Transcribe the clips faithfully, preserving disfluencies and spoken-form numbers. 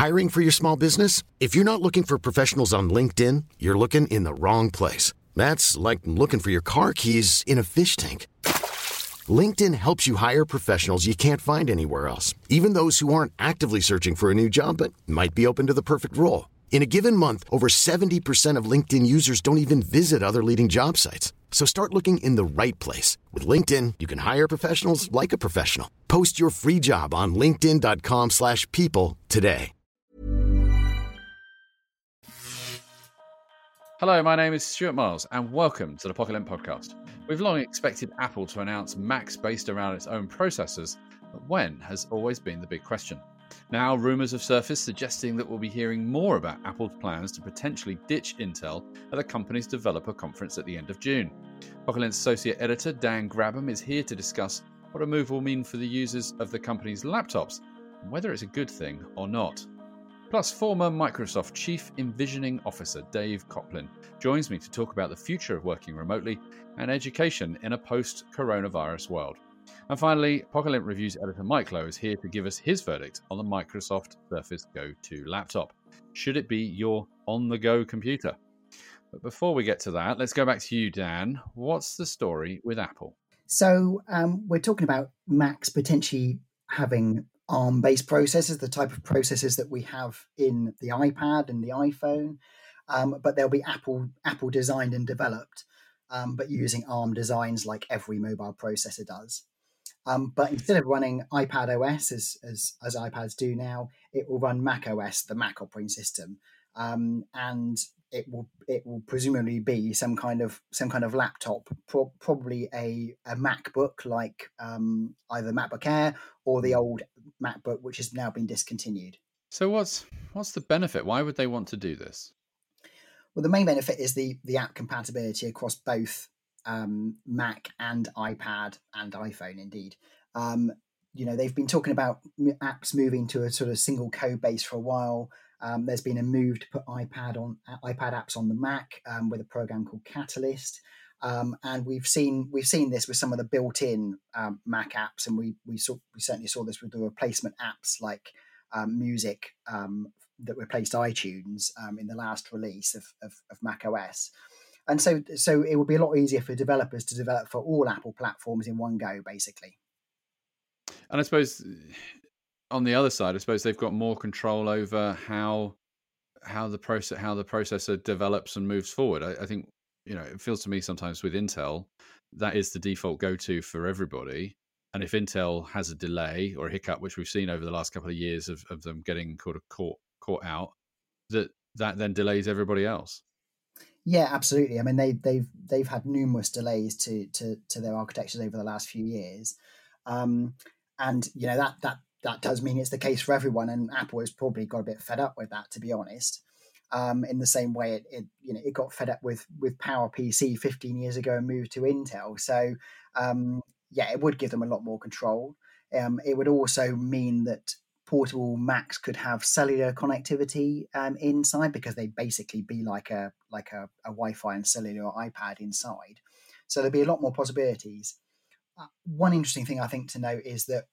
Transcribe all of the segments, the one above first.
Hiring for your small business? If you're not looking for professionals on LinkedIn, you're looking in the wrong place. That's like looking for your car keys in a fish tank. LinkedIn helps you hire professionals you can't find anywhere else, even those who aren't actively searching for a new job but might be open to the perfect role. In a given month, over seventy percent of LinkedIn users don't even visit other leading job sites. So start looking in the right place. With LinkedIn, you can hire professionals like a professional. Post your free job on linkedin.com slash people today. Hello, my name is Stuart Miles, and welcome to the Pocket Podcast. We've long expected Apple to announce Macs based around its own processors, but when has always been the big question. Now, rumours have surfaced suggesting that we'll be hearing more about Apple's plans to potentially ditch Intel at the company's developer conference at the end of June. Pocket Associate Editor Dan Grabham is here to discuss what a move will mean for the users of the company's laptops, and whether it's a good thing or not. Plus, former Microsoft Chief Envisioning Officer Dave Coplin joins me to talk about the future of working remotely and education in a post-coronavirus world. And finally, Pocket Reviews editor Mike Lowe is here to give us his verdict on the Microsoft Surface Go two laptop. Should it be your on-the-go computer? But before we get to that, let's go back to you, Dan. What's the story with Apple? So um, we're talking about Macs potentially having ARM-based processors, the type of processors that we have in the iPad and the iPhone, um, but they'll be Apple Apple designed and developed, um, but using ARM designs like every mobile processor does. Um, but instead of running iPad O S as, as as iPads do now, it will run Mac O S, the Mac operating system, um, and it will it will presumably be some kind of some kind of laptop, pro- probably a, a MacBook like um, either MacBook Air or the old MacBook, which has now been discontinued. So what's what's the benefit? Why would they want to do this? Well, the main benefit is the the app compatibility across both um, Mac and iPad and iPhone. Indeed, um, you know they've been talking about apps moving to a sort of single code base for a while. Um, there's been a move to put iPad on iPad apps on the Mac um, with a program called Catalyst, um, and we've seen we've seen this with some of the built-in um, Mac apps, and we we saw we certainly saw this with the replacement apps like um, Music um, that replaced iTunes um, in the last release of, of, of Mac O S. And so so it would be a lot easier for developers to develop for all Apple platforms in one go, basically. And I suppose on the other side, I suppose they've got more control over how how the process how the processor develops and moves forward. I, I think you know it feels to me sometimes with Intel that is the default go-to for everybody. And if Intel has a delay or a hiccup, which we've seen over the last couple of years of, of them getting kind of caught caught out, that that then delays everybody else. Yeah, absolutely. I mean, they, they've they've had numerous delays to to to their architectures over the last few years, um, and you know that that that does mean it's the case for everyone. And Apple has probably got a bit fed up with that, to be honest. Um, in the same way, it, it you know it got fed up with with PowerPC fifteen years ago and moved to Intel. So um, yeah, it would give them a lot more control. Um, it would also mean that portable Macs could have cellular connectivity um, inside, because they'd basically be like a like a, a Wi-Fi and cellular iPad inside. So there'd be a lot more possibilities. Uh, one interesting thing I think to note is that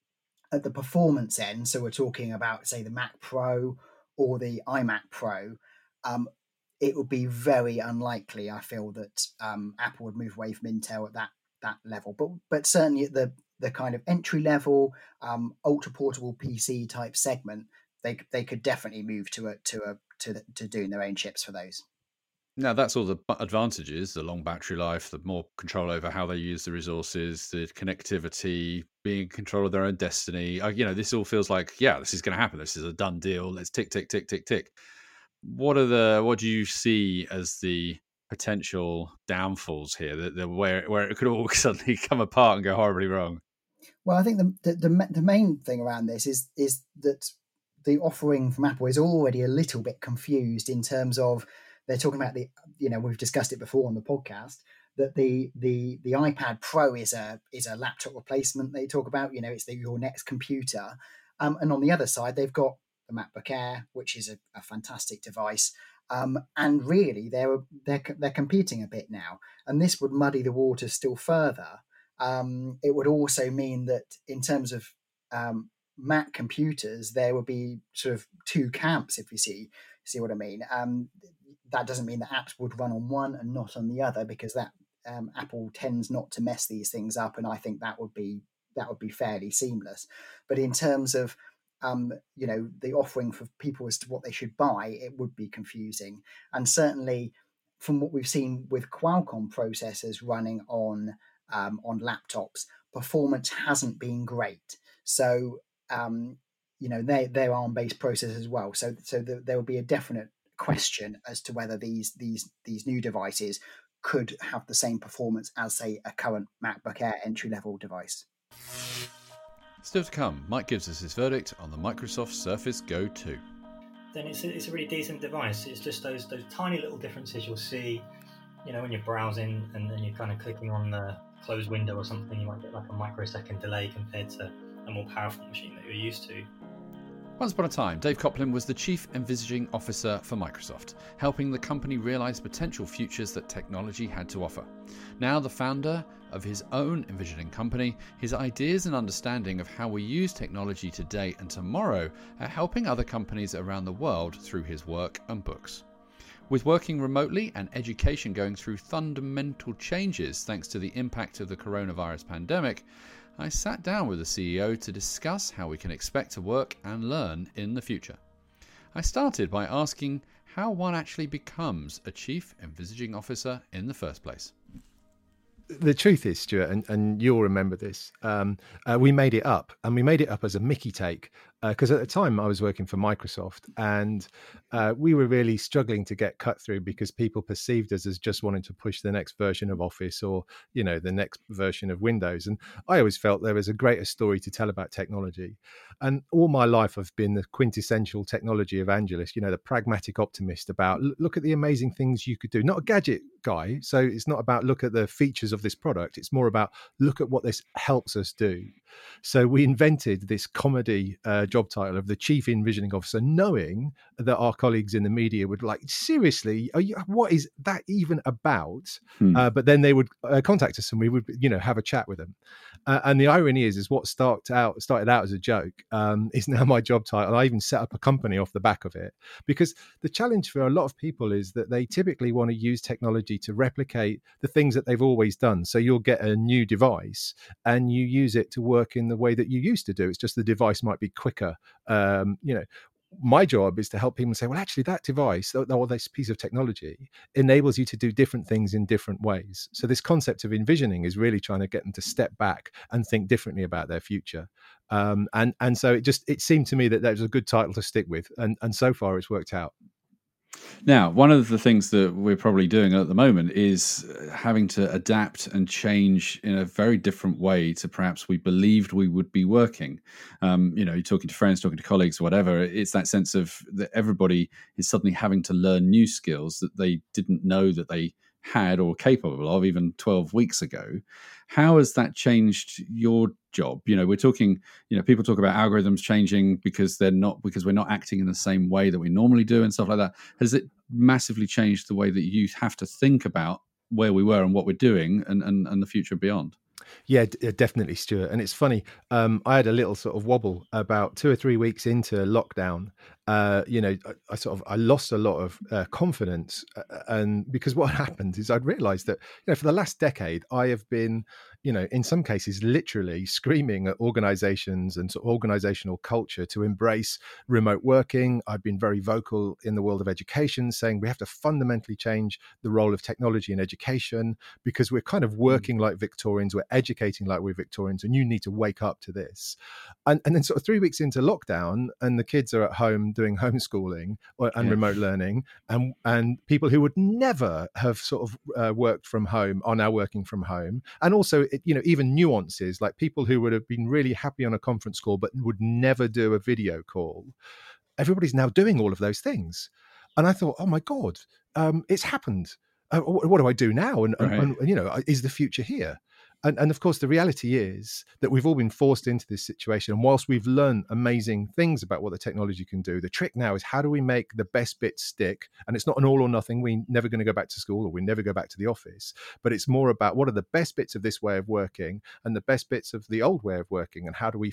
at the performance end, so we're talking about, say, the Mac Pro or the iMac Pro, um, it would be very unlikely, I feel, that um, Apple would move away from Intel at that that level. But but certainly at the the kind of entry level, um, ultra portable P C type segment, they they could definitely move to a to a to the, to doing their own chips for those. Now that's all the advantages: the long battery life, the more control over how they use the resources, the connectivity, being in control of their own destiny. Uh, you know, this all feels like, yeah, this is going to happen. This is a done deal. Let's tick, tick, tick, tick, tick. What are the what do you see as the potential downfalls here? That the, where where it could all suddenly come apart and go horribly wrong. Well, I think the, the the the main thing around this is is that the offering from Apple is already a little bit confused in terms of they're talking about the you know we've discussed it before on the podcast that the the the iPad Pro is a is a laptop replacement. They talk about you know it's the, your next computer, um, and on the other side they've got the MacBook Air, which is a, a fantastic device. Um, and really, they're they're they're competing a bit now, and this would muddy the waters still further. Um, it would also mean that in terms of um, Mac computers, there would be sort of two camps, if you see see what I mean. Um, that doesn't mean that apps would run on one and not on the other, because that um, Apple tends not to mess these things up, and I think that would be that would be fairly seamless. But in terms of um, you know, the offering for people as to what they should buy, it would be confusing. And certainly, from what we've seen with Qualcomm processors running on um, on laptops, performance hasn't been great. So um, you know, they they're ARM-based processors as well. So so the, there will be a definite question as to whether these these these new devices could have the same performance as, say, a current MacBook Air entry-level device. Still to come, Mike gives us his verdict on the Microsoft Surface Go two. Then it's a, it's a really decent device. It's just those those tiny little differences you'll see, you know, when you're browsing and then you're kind of clicking on the closed window or something, you might get like a microsecond delay compared to a more powerful machine that you're used to. Once upon a time, Dave Coplin was the Chief Envisaging Officer for Microsoft, helping the company realise potential futures that technology had to offer. Now the founder of his own envisioning company, his ideas and understanding of how we use technology today and tomorrow are helping other companies around the world through his work and books. With working remotely and education going through fundamental changes thanks to the impact of the coronavirus pandemic, I sat down with the C E O to discuss how we can expect to work and learn in the future. I started by asking how one actually becomes a Chief Envisaging Officer in the first place. The truth is, Stuart, and, and you'll remember this, um, uh, we made it up, and we made it up as a Mickey take, because uh, at the time I was working for Microsoft, and uh, we were really struggling to get cut through because people perceived us as just wanting to push the next version of Office or, you know, the next version of Windows. And I always felt there was a greater story to tell about technology. And all my life I've been the quintessential technology evangelist, you know, the pragmatic optimist about look at the amazing things you could do, not a gadget guy. So it's not about look at the features of this product. It's more about look at what this helps us do. So we invented this comedy uh, job title of the Chief Envisioning Officer, knowing that our colleagues in the media would like, seriously, are you, what is that even about? Hmm. Uh, but then they would uh, contact us and we would, you know, have a chat with them. Uh, and the irony is, is what started out started out as a joke um, is now my job title. I even set up a company off the back of it, because the challenge for a lot of people is that they typically want to use technology to replicate the things that they've always done. So you'll get a new device and you use it to work in the way that you used to do. It's just the device might be quicker. Um, you know, my job is to help people say, well, actually that device or this piece of technology enables you to do different things in different ways. So this concept of envisioning is really trying to get them to step back and think differently about their future. Um, and, and so it just, it seemed to me that that was a good title to stick with. And, and so far it's worked out. Now, one of the things that we're probably doing at the moment is having to adapt and change in a very different way to perhaps we believed we would be working. Um, you know, you're talking to friends, talking to colleagues, whatever. It's that sense of that everybody is suddenly having to learn new skills that they didn't know that they had or were capable of even twelve weeks ago. How has that changed your job? You know, we're talking, you know, people talk about algorithms changing because they're not, because we're not acting in the same way that we normally do and stuff like that. Has it massively changed the way that you have to think about where we were and what we're doing and, and, and the future beyond? Yeah, d- definitely, Stuart. And it's funny, um, I had a little sort of wobble about two or three weeks into lockdown. Uh, you know, I, I sort of, I lost a lot of uh, confidence. Uh, and because what happened is I'd realized that, you know, for the last decade, I have been, you know, in some cases, literally screaming at organizations and sort of organizational culture to embrace remote working. I've been very vocal in the world of education, saying we have to fundamentally change the role of technology in education because we're kind of working mm. like Victorians, we're educating like we're Victorians, and you need to wake up to this. And, and then sort of three weeks into lockdown, and the kids are at home doing homeschooling or, and yeah. remote learning, and and people who would never have sort of uh, worked from home are now working from home. And also, it, you know, even nuances like people who would have been really happy on a conference call but would never do a video call. Everybody's now doing all of those things, and I thought, oh my God, um, it's happened. Uh, what, what do I do now? And, right. and, and you know, is the future here? And, and of course, the reality is that we've all been forced into this situation. And whilst we've learned amazing things about what the technology can do, the trick now is how do we make the best bits stick? And it's not an all or nothing. We're never going to go back to school or we never go back to the office. But it's more about what are the best bits of this way of working and the best bits of the old way of working, and how do we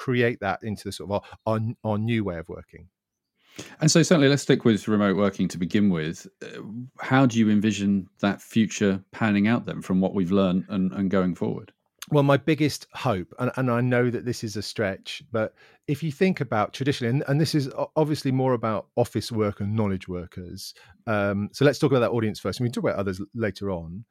create that into the sort of our, our, our new way of working. And so certainly let's stick with remote working to begin with. Uh, How do you envision that future panning out then from what we've learned and, and going forward? Well, my biggest hope, and, and I know that this is a stretch, but if you think about traditionally, and, and this is o- obviously more about office work and knowledge workers. Um, so let's talk about that audience first, and we can talk about others later on.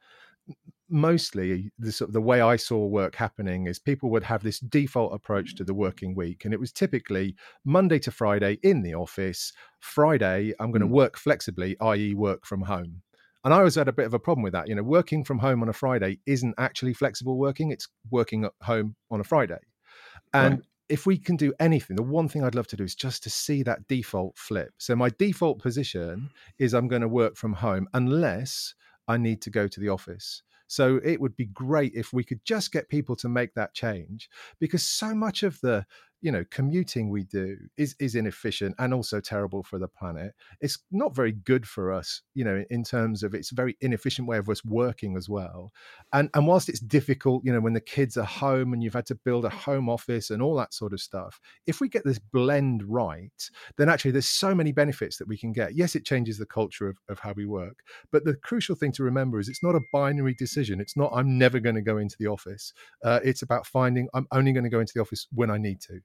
Mostly the sort of the way I saw work happening is people would have this default approach to the working week, and it was typically Monday to Friday in the office. Friday I'm going to Mm. work flexibly, that is work from home. And I always had a bit of a problem with that. You know, working from home on a Friday isn't actually flexible working, it's working at home on a Friday. And Right. if we can do anything, the one thing I'd love to do is just to see that default flip. So my default position is I'm going to work from home unless I need to go to the office. So it would be great if we could just get people to make that change, because so much of the, you know, commuting we do is is inefficient and also terrible for the planet. It's not very good for us, you know, in terms of it's a very inefficient way of us working as well. And and whilst it's difficult, you know, when the kids are home and you've had to build a home office and all that sort of stuff, if we get this blend right, then actually there's so many benefits that we can get. Yes, it changes the culture of, of how we work. But the crucial thing to remember is it's not a binary decision. It's not I'm never going to go into the office. Uh, it's about finding I'm only going to go into the office when I need to.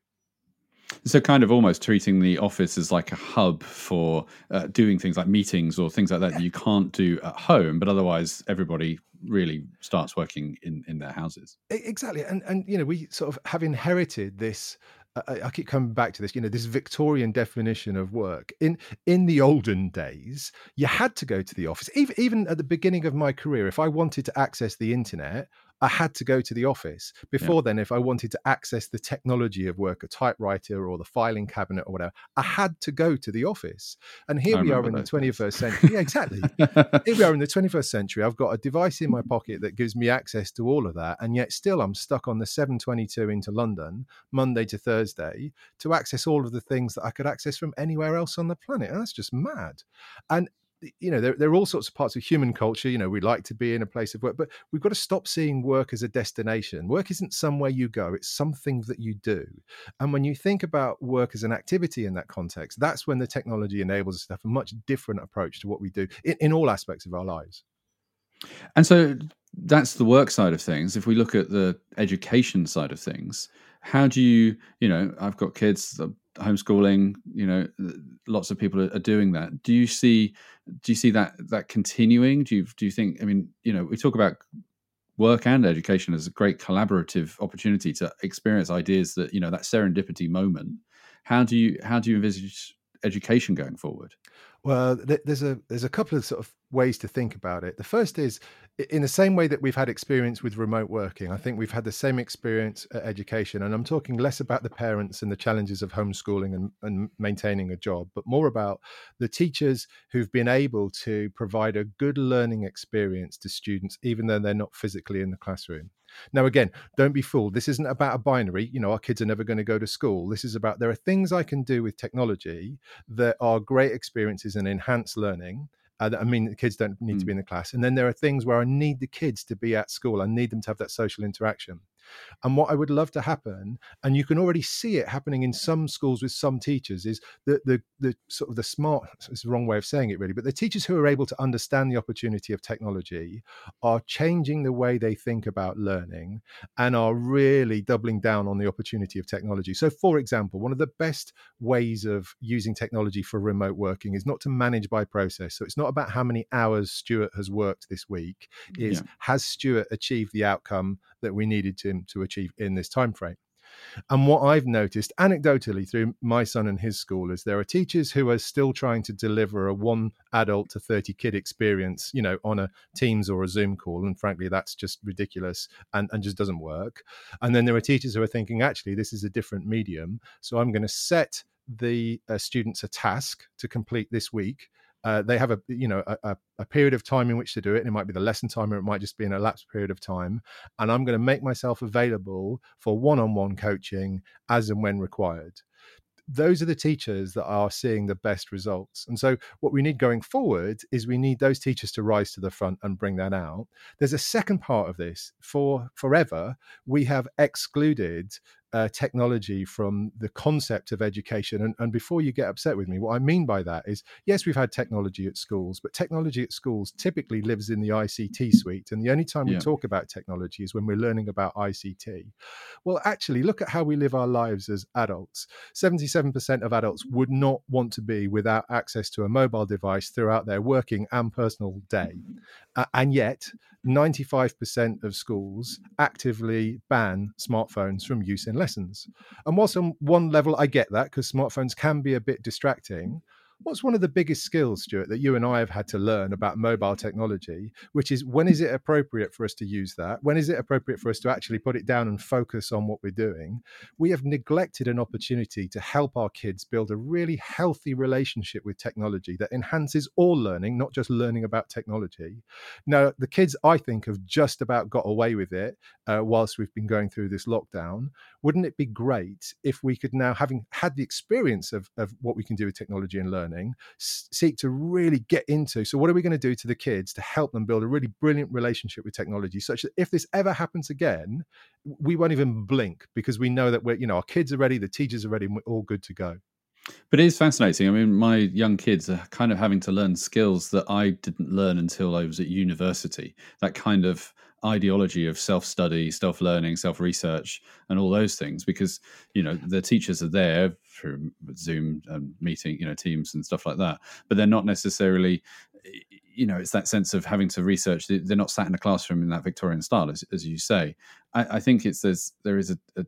So kind of almost treating the office as like a hub for uh, doing things like meetings or things like that that you can't do at home, but otherwise everybody really starts working in, in their houses. E- Exactly. And, and, you know, we sort of have inherited this. I, I keep coming back to this, you know, this Victorian definition of work. In in the olden days, you had to go to the office. Even, even at the beginning of my career, if I wanted to access the internet, I had to go to the office. Before then, if I wanted to access the technology of work, a typewriter or the filing cabinet or whatever, I had to go to the office. And here I we are remember in the those days. twenty-first century. Yeah, exactly. Here we are in the twenty-first century. I've got a device in my pocket that gives me access to all of that. And yet still I'm stuck on the seven twenty-two into London, Monday to Thursday, to access all of the things that I could access from anywhere else on the planet. And that's just mad. And you know, there, there are all sorts of parts of human culture. You know, we like to be in a place of work, but we've got to stop seeing work as a destination. Work isn't somewhere you go, it's something that you do. And when you think about work as an activity in that context, that's when the technology enables us to have a much different approach to what we do in, in all aspects of our lives. And so that's the work side of things. If we look at the education side of things, how do you, you know, I've got kids, uh, homeschooling, you know, lots of people are, are doing that. Do you see, do you see that that continuing? Do you do you think? I mean, you know, we talk about work and education as a great collaborative opportunity to experience ideas that, you know, that serendipity moment. How do you how do you envisage education going forward? Well, th- there's a there's a couple of sort of ways to think about it. The first is i- in the same way that we've had experience with remote working, I think we've had the same experience at education. And I'm talking less about the parents and the challenges of homeschooling and, and maintaining a job, but more about the teachers who've been able to provide a good learning experience to students, even though they're not physically in the classroom. Now, again, don't be fooled. This isn't about a binary. You know, our kids are never going to go to school. This is about there are things I can do with technology that are great experiences and enhance learning. Uh, I mean, the kids don't need mm. to be in the class. And then there are things where I need the kids to be at school. I need them to have that social interaction. And what I would love to happen, and you can already see it happening in some schools with some teachers, is the the the sort of the smart, it's the wrong way of saying it really, but the teachers who are able to understand the opportunity of technology are changing the way they think about learning and are really doubling down on the opportunity of technology. So for example, one of the best ways of using technology for remote working is not to manage by process. So it's not about how many hours Stuart has worked this week, is yeah. has Stuart achieved the outcome that we needed to to achieve in this time frame. And what I've noticed anecdotally through my son and his school is there are teachers who are still trying to deliver a one adult to thirty kid experience, you know, on a Teams or a Zoom call. And frankly, that's just ridiculous and, and just doesn't work. And then there are teachers who are thinking, actually, this is a different medium. So I'm going to set the uh, students a task to complete this week. Uh, they have a you know a, a period of time in which to do it, and it might be the lesson time, or it might just be an elapsed period of time. And I'm going to make myself available for one-on-one coaching as and when required. Those are the teachers that are seeing the best results. And so what we need going forward is we need those teachers to rise to the front and bring that out. There's a second part of this. For forever, we have excluded uh, technology from the concept of education. And, and before you get upset with me, what I mean by that is, yes, we've had technology at schools, but technology at schools typically lives in the I C T suite. And the only time we Yeah. talk about technology is when we're learning about I C T. Well, actually, look at how we live our lives as adults. seventy-seven percent of adults would not want to be without access to a mobile device throughout their working and personal day. Uh, and yet, ninety-five percent of schools actively ban smartphones from use in lessons. And whilst on one level, I get that because smartphones can be a bit distracting. What's one of the biggest skills, Stuart, that you and I have had to learn about mobile technology, which is when is it appropriate for us to use that? When is it appropriate for us to actually put it down and focus on what we're doing? We have neglected an opportunity to help our kids build a really healthy relationship with technology that enhances all learning, not just learning about technology. Now, the kids, I think, have just about got away with it uh, whilst we've been going through this lockdown. Wouldn't it be great if we could now, having had the experience of, of what we can do with technology and learning, seek to really get into, so what are we going to do to the kids to help them build a really brilliant relationship with technology, such that if this ever happens again, we won't even blink because we know that we're, you know, our kids are ready, the teachers are ready, and we're all good to go. But it is fascinating. I mean, my young kids are kind of having to learn skills that I didn't learn until I was at university. That kind of ideology of self-study, self-learning, self-research, and all those things, because, you know, the teachers are there through Zoom and meeting, you know, Teams and stuff like that, but they're not necessarily, you know, it's that sense of having to research. They're not sat in a classroom in that Victorian style, as, as you say. I, I think it's there's there is a, a,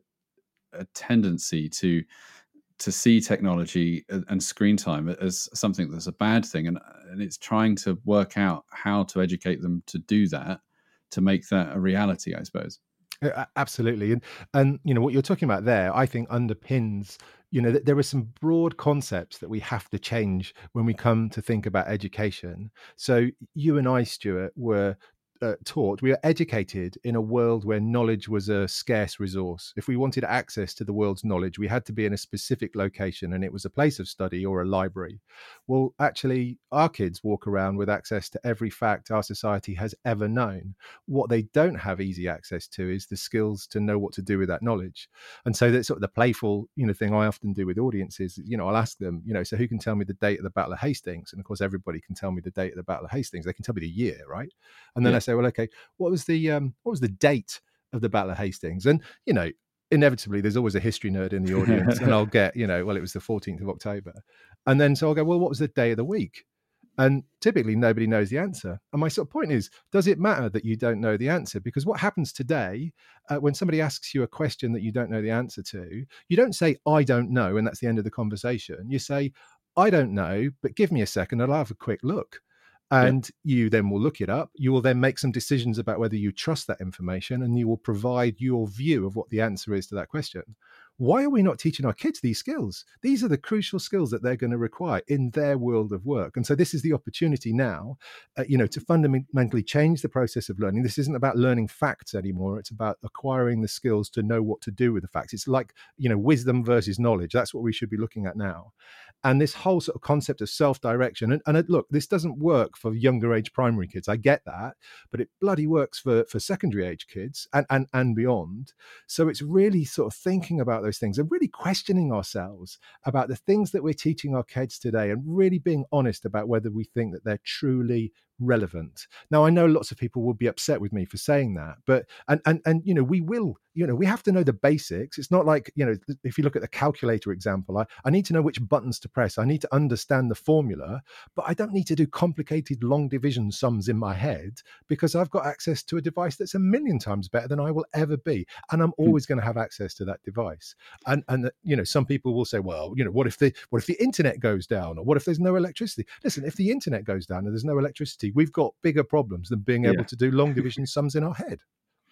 a tendency to to see technology and screen time as something that's a bad thing, and and it's trying to work out how to educate them to do that, to make that a reality, I suppose. Absolutely. And, and, you know, what you're talking about there, I think underpins, you know, that there are some broad concepts that we have to change when we come to think about education. So you and I, Stuart, were Uh, taught, we are educated in a world where knowledge was a scarce resource. If we wanted access to the world's knowledge, we had to be in a specific location, and it was a place of study or a library. Well, actually, our kids walk around with access to every fact our society has ever known. What they don't have easy access to is the skills to know what to do with that knowledge. And so that's sort of the playful, you know, thing I often do with audiences. You know, I'll ask them, you know, so who can tell me the date of the Battle of Hastings? And of course, everybody can tell me the date of the Battle of Hastings. They can tell me the year, right? And then Yeah. I say, well, okay, what was the um, what was the date of the Battle of Hastings? And, you know, inevitably there's always a history nerd in the audience, and I'll get, you know, well, it was the fourteenth of October. And then so I'll go, well, what was the day of the week? And typically nobody knows the answer. And my sort of point is, does it matter that you don't know the answer? Because what happens today, uh, when somebody asks you a question that you don't know the answer to, you don't say, I don't know, and that's the end of the conversation. You say, I don't know, but give me a second, I'll have a quick look. And yeah. You then will look it up. You will then make some decisions about whether you trust that information, and you will provide your view of what the answer is to that question. Why are we not teaching our kids these skills? These are the crucial skills that they're going to require in their world of work. And so this is the opportunity now, uh, you know, to fundamentally change the process of learning. This isn't about learning facts anymore. It's about acquiring the skills to know what to do with the facts. It's like, you know, wisdom versus knowledge. That's what we should be looking at now. And this whole sort of concept of self-direction. And, and it, look, this doesn't work for younger age primary kids. I get that, but it bloody works for, for secondary age kids and, and, and beyond. So it's really sort of thinking about those things and really questioning ourselves about the things that we're teaching our kids today, and really being honest about whether we think that they're truly relevant. Now, I know lots of people will be upset with me for saying that, but and and and you know, we will, you know, we have to know the basics. It's not like, you know, if you look at the calculator example, I, I need to know which buttons to press. I need to understand the formula, but I don't need to do complicated long division sums in my head, because I've got access to a device that's a million times better than I will ever be, and I'm always going to have access to that device. And and you know, some people will say, well, you know, what if the what if the internet goes down, or what if there's no electricity? Listen, if the internet goes down and there's no electricity, we've got bigger problems than being able yeah. to do long division sums in our head.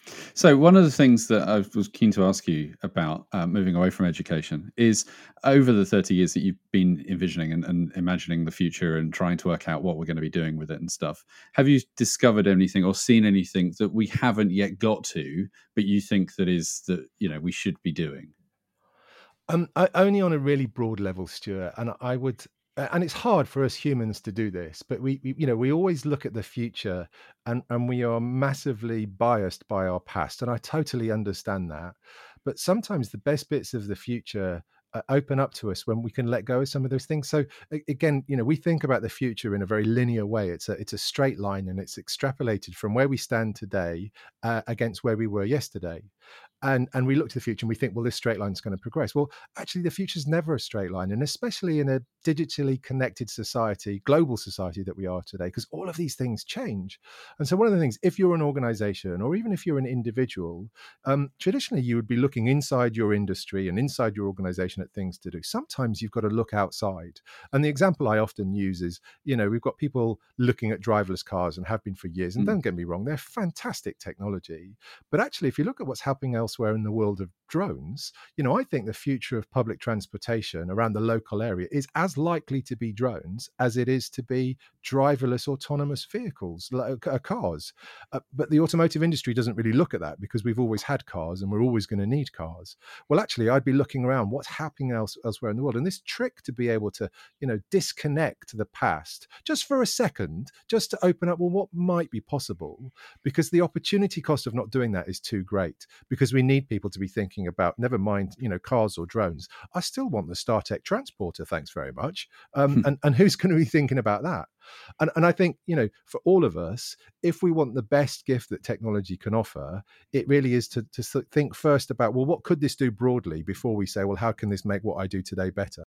So one of the things that I was keen to ask you about, uh, moving away from education, is over the thirty years that you've been envisioning and, and imagining the future and trying to work out what we're going to be doing with it and stuff, have you discovered anything or seen anything that we haven't yet got to, but you think that is that, you know, we should be doing? Um, I, only on a really broad level, Stuart, and I would. And it's hard for us humans to do this, but we, we, you know, we always look at the future, and, and we are massively biased by our past. And I totally understand that. But sometimes the best bits of the future uh, open up to us when we can let go of some of those things. So again, you know, we think about the future in a very linear way. It's a it's a straight line, and it's extrapolated from where we stand today uh, against where we were yesterday. And and we look to the future and we think, well, this straight line is going to progress. Well, actually, the future is never a straight line, and especially in a digitally connected society, global society that we are today, because all of these things change. And so, one of the things, if you're an organization or even if you're an individual, um, traditionally you would be looking inside your industry and inside your organization at things to do. Sometimes you've got to look outside. And the example I often use is, you know, we've got people looking at driverless cars and have been for years. And mm. don't get me wrong, they're fantastic technology. But actually, if you look at what's happening elsewhere in the world of drones, you know, I think the future of public transportation around the local area is as likely to be drones as it is to be driverless autonomous vehicles, like uh, cars. Uh, but the automotive industry doesn't really look at that because we've always had cars and we're always going to need cars. Well, actually, I'd be looking around what's happening else, elsewhere in the world. And this trick to be able to, you know, disconnect the past just for a second, just to open up, well, what might be possible? Because the opportunity cost of not doing that is too great, because we need people to be thinking about, never mind, you know, cars or drones. I still want the StarTech transporter, thanks very much. Um, and, and who's going to be thinking about that? And, and I think, you know, for all of us, if we want the best gift that technology can offer, it really is to, to think first about, well, what could this do broadly before we say, well, how can this make what I do today better?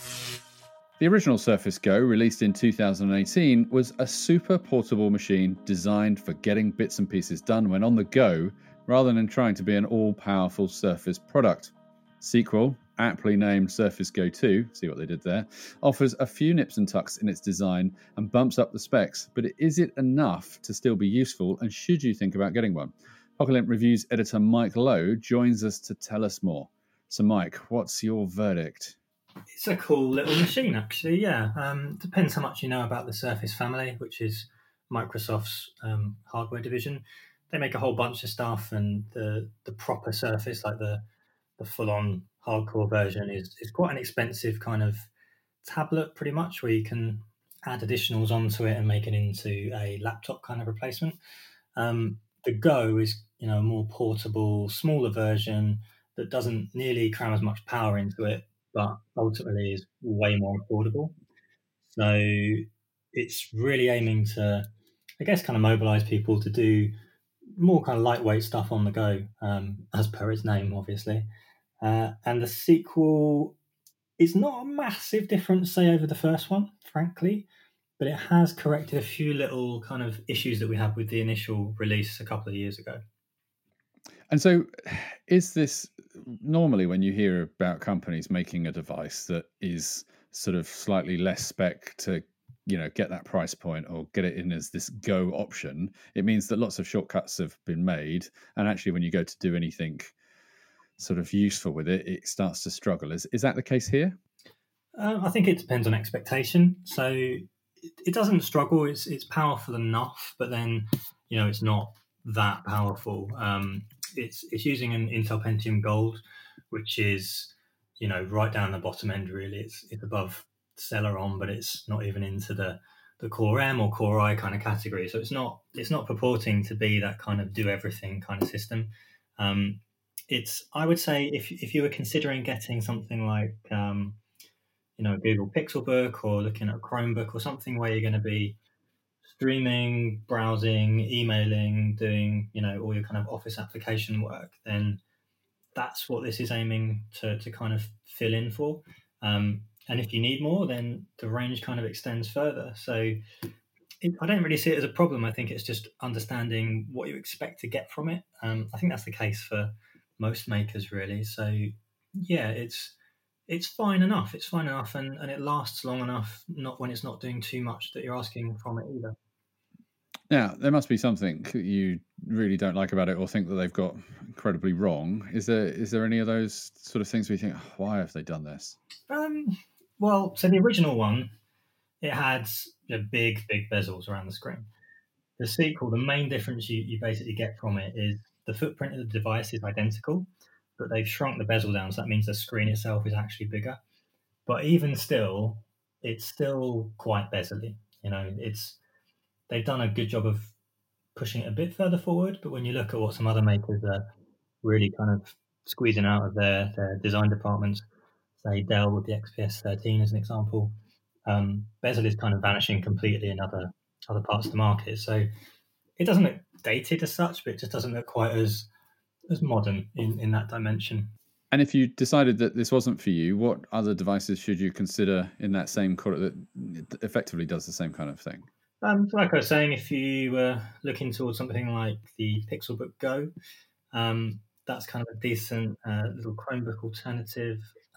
The original Surface Go, released in two thousand eighteen, was a super portable machine designed for getting bits and pieces done when on the go, rather than trying to be an all-powerful Surface product. Sequel, aptly named Surface Go two, see what they did there, offers a few nips and tucks in its design and bumps up the specs, but is it enough to still be useful, and should you think about getting one? Pocket Reviews editor Mike Lowe joins us to tell us more. So Mike, what's your verdict? It's a cool little machine, actually, yeah. Um, depends how much you know about the Surface family, which is Microsoft's um, hardware division. They make a whole bunch of stuff, and the, the proper Surface, like the the full-on hardcore version, is, is quite an expensive kind of tablet, pretty much, where you can add additionals onto it and make it into a laptop kind of replacement. Um, the Go is, you know, a more portable, smaller version that doesn't nearly cram as much power into it, but ultimately is way more affordable. So it's really aiming to, I guess, kind of mobilize people to do more kind of lightweight stuff on the go, um, as per its name, obviously. Uh, and the sequel is not a massive difference, say, over the first one, frankly, but it has corrected a few little kind of issues that we had with the initial release a couple of years ago. And so is this, normally when you hear about companies making a device that is sort of slightly less spec to, you know, get that price point or get it in as this Go option, it means that lots of shortcuts have been made. And actually, when you go to do anything sort of useful with it, it starts to struggle. Is is that the case here? Um, I think it depends on expectation. So it, it doesn't struggle. It's it's powerful enough, but then, you know, it's not that powerful. Um, it's it's using an Intel Pentium Gold, which is, you know, right down the bottom end. Really, it's it's above Celeron, but it's not even into the the Core M or Core I kind of category. So it's not it's not purporting to be that kind of do everything kind of system. Um, It's, I would say, if if you were considering getting something like, um, you know, a Google Pixelbook or looking at a Chromebook or something where you're going to be streaming, browsing, emailing, doing, you know, all your kind of office application work, then that's what this is aiming to to kind of fill in for. Um, and if you need more, then the range kind of extends further. So it, I don't really see it as a problem. I think it's just understanding what you expect to get from it. Um, I think that's the case for most makers, really. So yeah, it's it's fine enough. It's fine enough, and, and it lasts long enough, not when it's not doing too much that you're asking from it either. Now, there must be something you really don't like about it or think that they've got incredibly wrong. Is there is there any of those sort of things where you think, oh, why have they done this? Um, well, so the original one, it had, you know, big, big bezels around the screen. The sequel, the main difference you, you basically get from it is the footprint of the device is identical, but they've shrunk the bezel down, so that means the screen itself is actually bigger. But even still, it's still quite bezel-y. You know, it's they've done a good job of pushing it a bit further forward, but when you look at what some other makers are really kind of squeezing out of their, their design departments. Say Dell with the X P S thirteen as an example. Um, bezel is kind of vanishing completely in other other parts of the market. So it doesn't look dated as such, but it just doesn't look quite as as modern in, in that dimension. And if you decided that this wasn't for you, what other devices should you consider in that same quarter that effectively does the same kind of thing? Um, so like I was saying, if you were looking towards something like the Pixelbook Go, um, that's kind of a decent uh, little Chromebook alternative.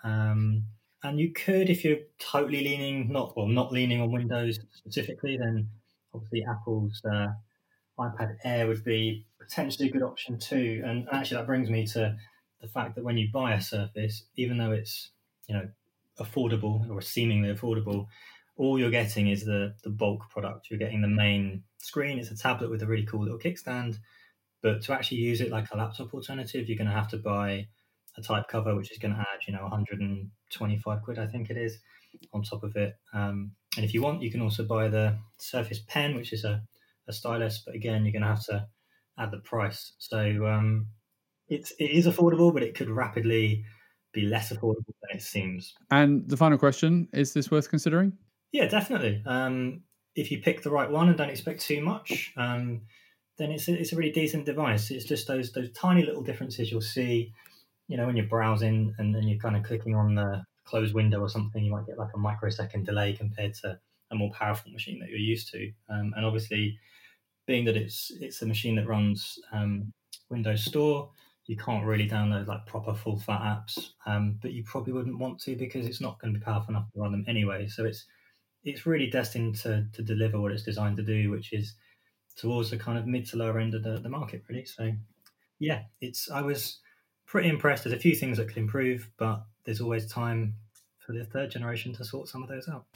Um, and you could, if you're totally leaning, not well, not leaning on Windows specifically, then obviously Apple's uh, iPad Air would be potentially a good option too. And actually, that brings me to the fact that when you buy a Surface, even though it's, you know, affordable or seemingly affordable, all you're getting is the the bulk product. You're getting the main screen. It's a tablet with a really cool little kickstand. But to actually use it like a laptop alternative, you're going to have to buy a type cover, which is going to add, you know, one hundred twenty-five quid, I think it is, on top of it. Um, and if you want, you can also buy the Surface Pen, which is a, a stylus. But again, you're going to have to add the price. So um, it's, it is affordable, but it could rapidly be less affordable than it seems. And the final question, is this worth considering? Yeah, definitely. Um, if you pick the right one and don't expect too much, um, then it's a, it's a really decent device. It's just those those tiny little differences you'll see, you know, when you're browsing and then you're kind of clicking on the closed window or something, you might get like a microsecond delay compared to a more powerful machine that you're used to. Um, and obviously, being that it's it's a machine that runs um, Windows Store, you can't really download like proper full fat apps, um, but you probably wouldn't want to because it's not going to be powerful enough to run them anyway. So it's it's really destined to to deliver what it's designed to do, which is towards the kind of mid to lower end of the, the market, really. So, yeah, it's I was pretty impressed. There's a few things that could improve, but there's always time for the third generation to sort some of those out.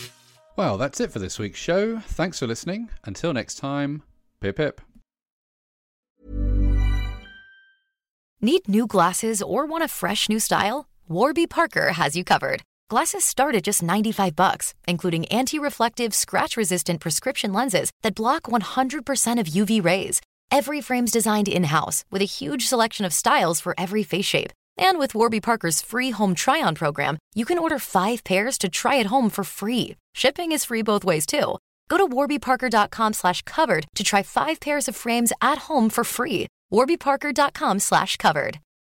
Well, that's it for this week's show. Thanks for listening. Until next time, pip pip. Need new glasses or want a fresh new style? Warby Parker has you covered. Glasses start at just ninety-five bucks, including anti-reflective, scratch-resistant prescription lenses that block one hundred percent of U V rays. Every frame's designed in-house with a huge selection of styles for every face shape. And with Warby Parker's free home try-on program, you can order five pairs to try at home for free. Shipping is free both ways, too. Go to warbyparker.com slash covered to try five pairs of frames at home for free. warbyparker.com slash covered.